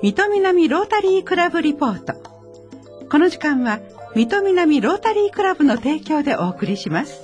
水戸南ロータリークラブリポート。この時間は水戸南ロータリークラブの提供でお送りします。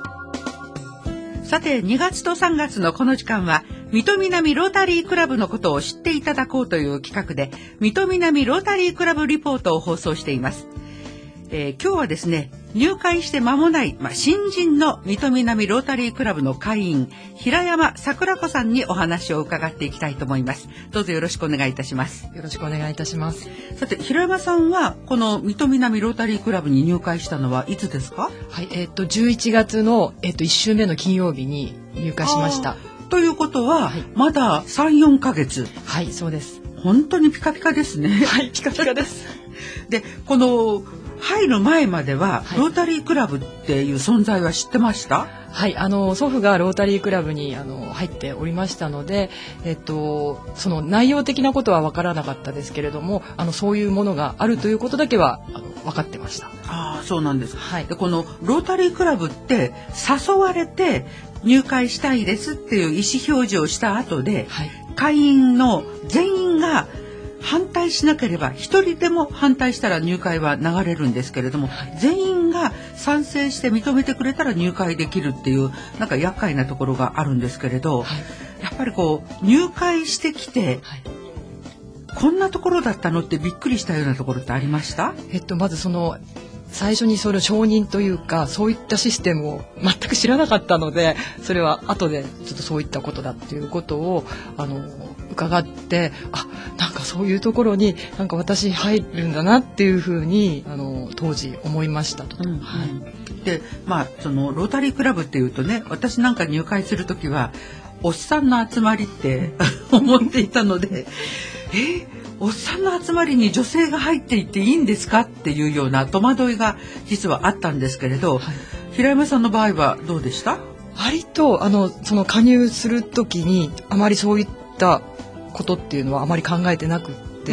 さて、2月と3月のこの時間は水戸南ロータリークラブのことを知っていただこうという企画で、水戸南ロータリークラブリポートを放送しています。今日はですね、入会して間もない、新人の水戸南ロータリークラブの会員、平山桜子さんにお話を伺っていきたいと思います。どうぞよろしくお願いいたします。 よろしくお願いいたします。 さて、平山さんはこの水戸南ロータリークラブに入会したのはいつですか？ はい、11月の、1週目の金曜日に入会しました。 ということは、まだ3、4ヶ月。 はい、そうです。 本当にピカピカですね。 はい、ピカピカです。 で、この入る前までは、ロータリークラブっていう存在は知ってました？ はい、祖父がロータリークラブに入っておりましたので、その内容的なことは分からなかったですけれども、そういうものがあるということだけは分かってました。 ああ、そうなんです。 はい。 で、このロータリークラブって誘われて入会したいですっていう意思表示をした後で、会員の全員が反対しなければ、一人でも反対したら入会は流れるんですけれども、全員が賛成して認めてくれたら入会できるっていうなんか厄介なところがあるんですけれど、やっぱりこう入会してきて、こんなところだったのってびっくりしたようなところってありました？ まず最初にそれ承認というか、そういったシステムを全く知らなかったので、それは後でちょっとそういったことだっていうことを伺って、なんかそういうところになんか私入るんだなっていうふうに当時思いましたと。 で、そのロータリークラブっていうとね、私なんか入会するときはおっさんの集まりって思っていたので、おっさんの集まりに女性が入っていっていいんですかっていうような戸惑いが実はあったんですけれど、平山さんの場合はどうでした？ 割とその加入するときにあまりそういったことっていうのはあまり考えてなくって、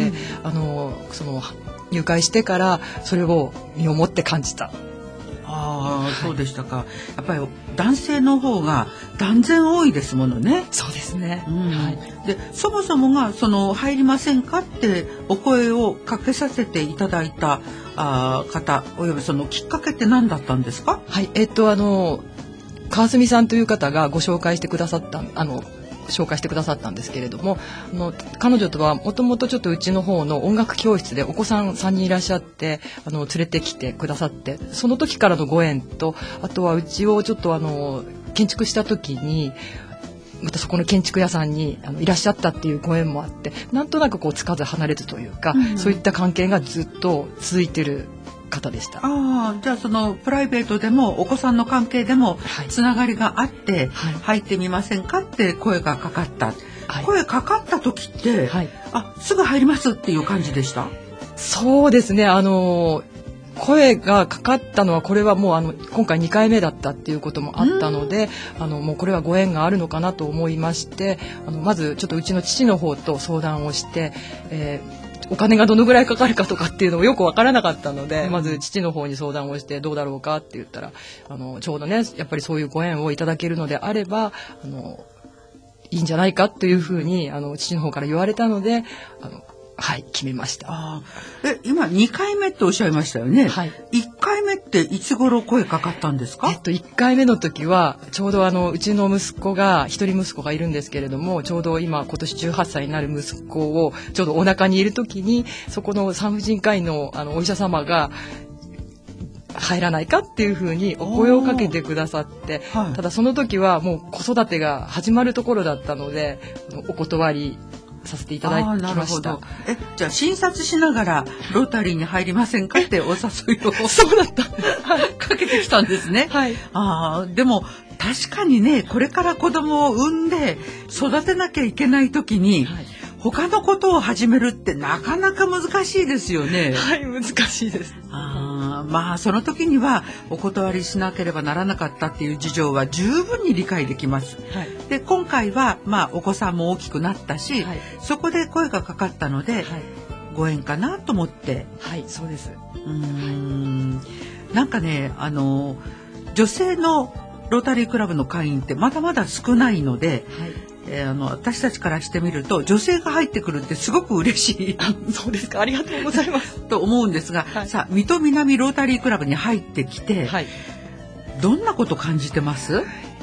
その入会してからそれを身をもって感じた。 そうでしたか。やっぱり男性の方が断然多いですものね。 そうですね。 で、そもそもが入りませんかってお声をかけさせていただいた方、およびそのきっかけって何だったんですか？ はい、川澄さんという方がご紹介してくださったんですけれども、彼女とはもともとちょっとうちの方の音楽教室でお子さん3人いらっしゃって、連れてきてくださって、その時からのご縁と、あとはうちをちょっと建築した時にまたそこの建築屋さんにいらっしゃったっていうご縁もあって、なんとなくつかず離れずというか、そういった関係がずっと続いてる方でした。 じゃあそのプライベートでもお子さんの関係でもつながりがあって、入ってみませんかって声がかかった、声かかった時って、すぐ入りますっていう感じでした？ そうですね、声がかかったのは、これはもう今回2回目だったっていうこともあったので、もうこれはご縁があるのかなと思いまして、まずちょっとうちの父の方と相談をして、お金がどのぐらいかかるかとかっていうのをよくわからなかったので、まず父の方に相談をしてどうだろうかって言ったら、ちょうどね、やっぱりそういうご縁をいただけるのであればいいんじゃないかっていうふうに父の方から言われたので決めました。 今2回目っておっしゃいましたよね。1回目っていつ頃声かかったんですか ？1回目の時はちょうどうちの息子が一人息子がいるんですけれども、ちょうど今年18歳になる息子をちょうどお腹にいる時に、そこの産婦人科医のお医者様が入らないかっていうふうにお声をかけてくださって、ただその時はもう子育てが始まるところだったのでお断りさせていただきました。 じゃあ診察しながらロータリーに入りませんかってお誘いをそうだったかけてきたんですね。でも確かにね、これから子供を産んで育てなきゃいけない時に、他のことを始めるってなかなか難しいですよね。 難しいです。 その時にはお断りしなければならなかったっていう事情は十分に理解できます。で、今回はお子さんも大きくなったし、そこで声がかかったので、ご縁かなと思って。 そうです。 なんかね、女性のロータリークラブの会員ってまだまだ少ないので、 私たちからしてみると女性が入ってくるってすごく嬉しいそうですか、ありがとうございますと思うんですが、さあ水戸南ロータリークラブに入ってきて、どんなこと感じてます？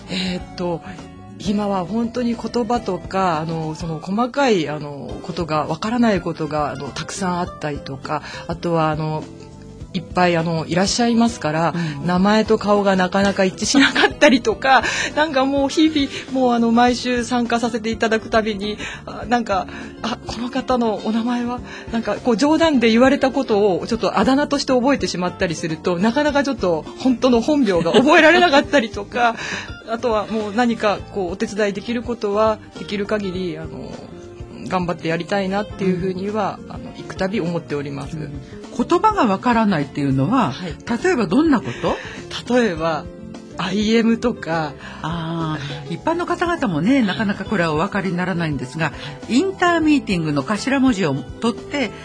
今は本当に言葉とかその細かいことがわからないことがたくさんあったりとか、あとはいっぱいいらっしゃいますから、名前と顔がなかなか一致しなかったりとか、なんかもう日々もう毎週参加させていただくたびになんかこの方のお名前はなんかこう冗談で言われたことをちょっとあだ名として覚えてしまったりすると、なかなかちょっと本当の本名が覚えられなかったりとかあとはもう何かこうお手伝いできることはできる限り頑張ってやりたいなっていうふうには行くたび思っております。 言葉がわからないっていうのは、例えばどんなこと？ 例えば IM とか一般の方々もね、なかなかこれはお分かりにならないんですが、インターミーティングの頭文字を取って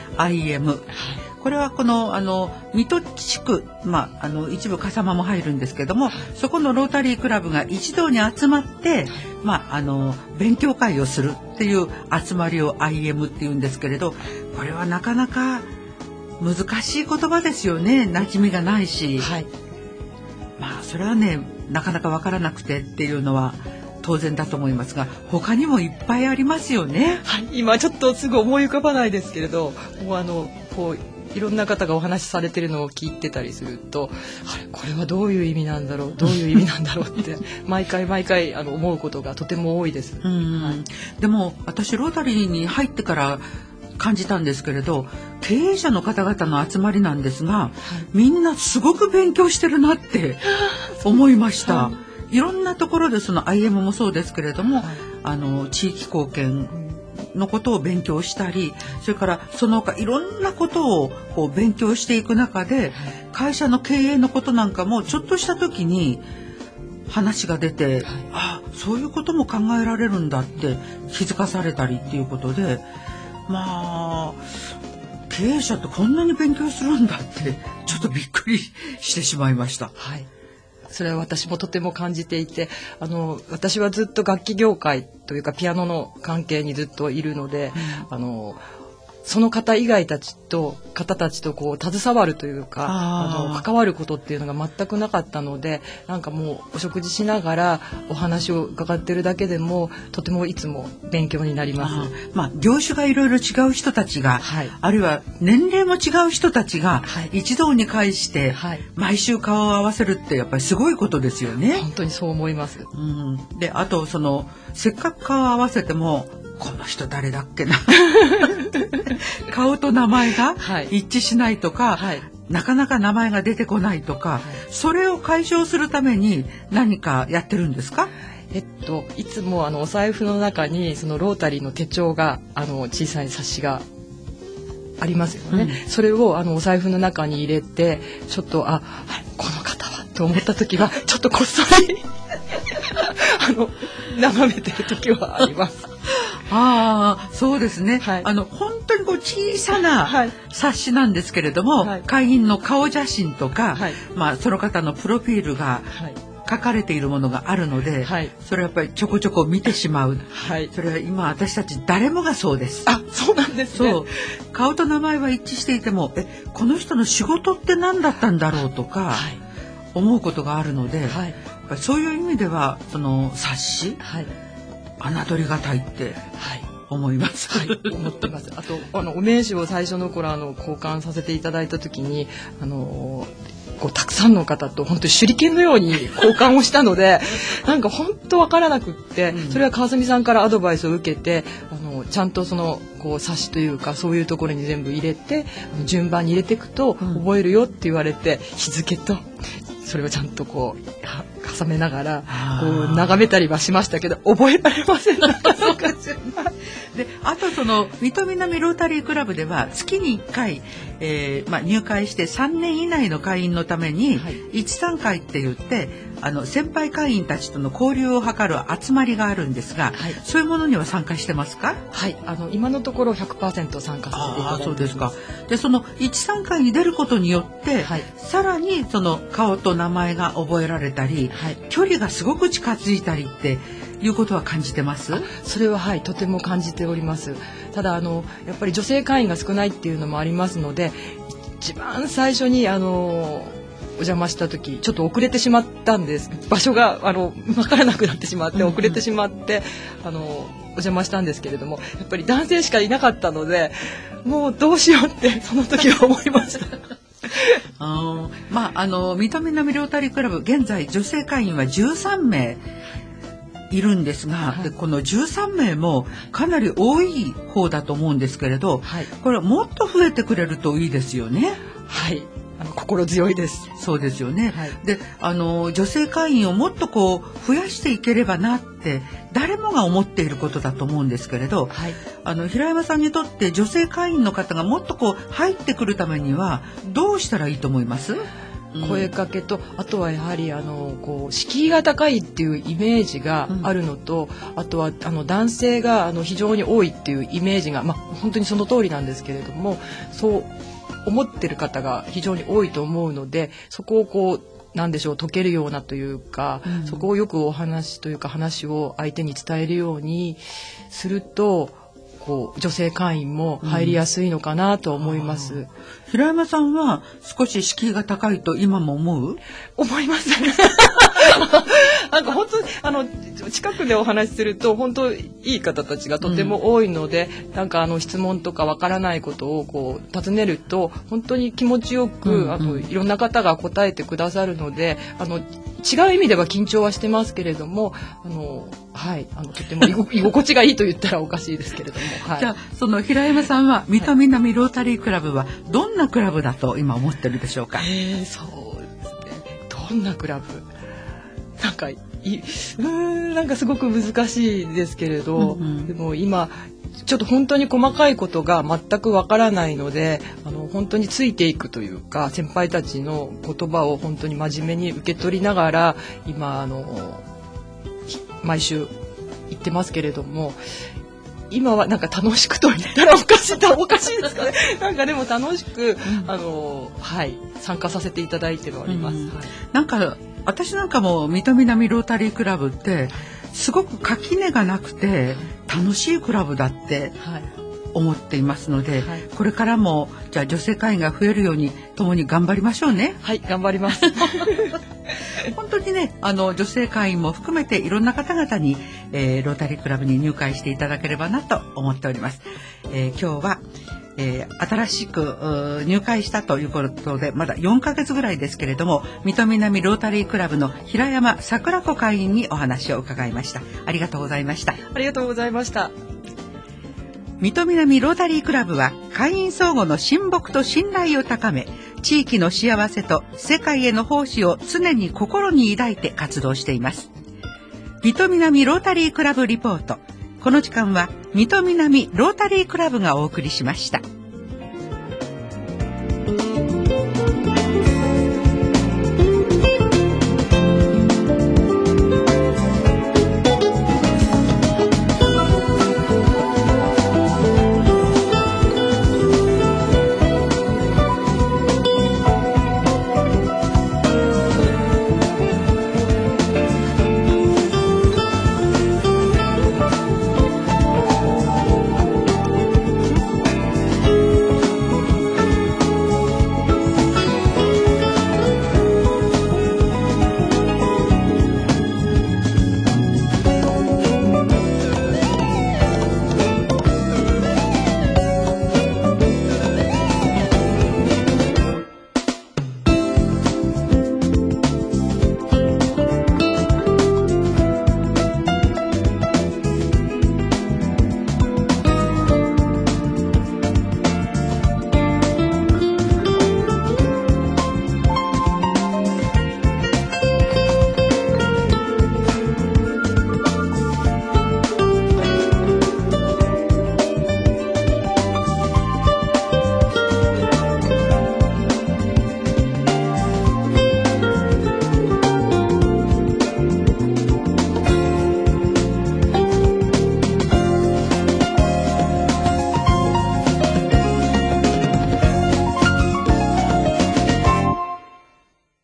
IM、これはこの水戸地区、一部笠間も入るんですけども、そこのロータリークラブが一堂に集まって、勉強会をするっていう集まりを IM っていうんですけれど、これはなかなか難しい言葉ですよね。馴染みがないし、それはね、なかなかわからなくてっていうのは当然だと思いますが、他にもいっぱいありますよね。 今ちょっとすぐ思い浮かばないですけれど、もうこういろんな方がお話しされてるのを聞いてたりすると、これはどういう意味なんだろうって毎回思うことがとても多いです。 でも私ロータリーに入ってから感じたんですけれど、経営者の方々の集まりなんですが、みんなすごく勉強してるなって思いました。いろんなところでその IM もそうですけれども、地域貢献のことを勉強したり、それからその他いろんなことをこう勉強していく中で、会社の経営のことなんかもちょっとした時に話が出て、そういうことも考えられるんだって気づかされたりっていうことで、経営者ってこんなに勉強するんだってちょっとびっくりしてしまいました。 それは私もとても感じていて、私はずっと楽器業界というかピアノの関係にずっといるので、その方以外たちとこう携わるというか関わることっていうのが全くなかったので、なんかもうお食事しながらお話を伺ってるだけでもとてもいつも勉強になります。 業種がいろいろ違う人たちが、あるいは年齢も違う人たちが一堂に会して、毎週顔を合わせるってやっぱりすごいことですよね。 本当にそう思います。 で、あとせっかく顔を合わせてもこの人誰だっけな顔と名前が一致しないとか、なかなか名前が出てこないとか、それを解消するために何かやってるんですか？ いつもお財布の中にそのロータリーの手帳が小さい冊子がありますよね。それをお財布の中に入れて、ちょっとこの方はと思った時はちょっとこっそり眺めてる時はあります。 そうですね。本当にこう小さな冊子なんですけれども、会員の顔写真とか、その方のプロフィールが書かれているものがあるので、それはやっぱりちょこちょこ見てしまう。それは今私たち誰もがそうです。 そうなんですね。 顔と名前は一致していても、この人の仕事って何だったんだろうとか、思うことがあるので、そういう意味ではその冊子、侮りがたいって思います。 思ってます。あとお名刺を最初の頃交換させていただいた時にたくさんの方と本当に手裏剣のように交換をしたのでなんか本当わからなくって、それは川澄さんからアドバイスを受けてちゃんと冊子というかそういうところに全部入れて順番に入れていくと覚えるよって言われて、日付とそれをちゃんと重ねながら眺めたりはしましたけど覚えられませんでで、あと水戸南ロータリークラブでは月に1回、入会して3年以内の会員のために一参会って言って先輩会員たちとの交流を図る集まりがあるんですが、そういうものには参加してますか？ 今のところ 100% 参加させていただいています。 そうですか。で、その一参会に出ることによって、さらにその顔と名前が覚えられたり、距離がすごく近づいたりっていうことは感じてます？ それははい、とても感じております。ただやっぱり女性会員が少ないっていうのもありますので、一番最初にお邪魔した時ちょっと遅れてしまったんです。場所が分からなくなってしまって遅れてしまってお邪魔したんですけれども、やっぱり男性しかいなかったので、もうどうしようってその時は思いました。 水戸南ロータリークラブ、現在女性会員は13名いるんですが、はい、でこの13名もかなり多い方だと思うんですけれど、はい、これもっと増えてくれるといいですよね。 はい、心強いです。 そうですよね。はい、で女性会員をもっと増やしていければなって誰もが思っていることだと思うんですけれど、はい、平山さんにとって女性会員の方がもっと入ってくるためにはどうしたらいいと思います？ 声かけと、あとはやはり敷居が高いっていうイメージがあるのと、あとは男性が非常に多いっていうイメージが、本当にその通りなんですけれども、そう思ってる方が非常に多いと思うので、そこをなんでしょう、解けるようなというか、そこをよくお話というか話を相手に伝えるようにすると、女性会員も入りやすいのかなと思います。 平山さんは少し敷居が高いと今も思いますなんか本当近くでお話しすると本当いい方たちがとても多いので、なんか質問とかわからないことを尋ねると本当に気持ちよく、いろんな方が答えてくださるので、違う意味では緊張はしてますけれども、はい、とても居心地がいいと言ったらおかしいですけれども、はい、 じゃあその平山さんは水戸南ロータリークラブはどんなクラブだと今思ってるでしょうか？ そうですね、どんなクラブ、なんかすごく難しいですけれど、でも今ちょっと本当に細かいことが全くわからないので、本当についていくというか、先輩たちの言葉を本当に真面目に受け取りながら今毎週行ってますけれども、今はなんか楽しくと言ったらおかしいですかね。なんかでも楽しく、はい、参加させていただいております。はい、 なんか私なんかも水戸南ロータリークラブってすごく垣根がなくて楽しいクラブだって思っていますので、はい、これからもじゃあ女性会員が増えるように共に頑張りましょうね。 はい、頑張ります。 本当にね、女性会員も含めていろんな方々に、ロータリークラブに入会していただければなと思っております。今日は、新しく入会したということでまだ4ヶ月ぐらいですけれども、水戸南ロータリークラブの平山桜子会員にお話を伺いました。ありがとうございました。 ありがとうございました。 水戸南ロータリークラブは会員相互の親睦と信頼を高め、地域の幸せと世界への奉仕を常に心に抱いて活動しています。水戸南ロータリークラブリポート。この時間は水戸南ロータリークラブがお送りしました。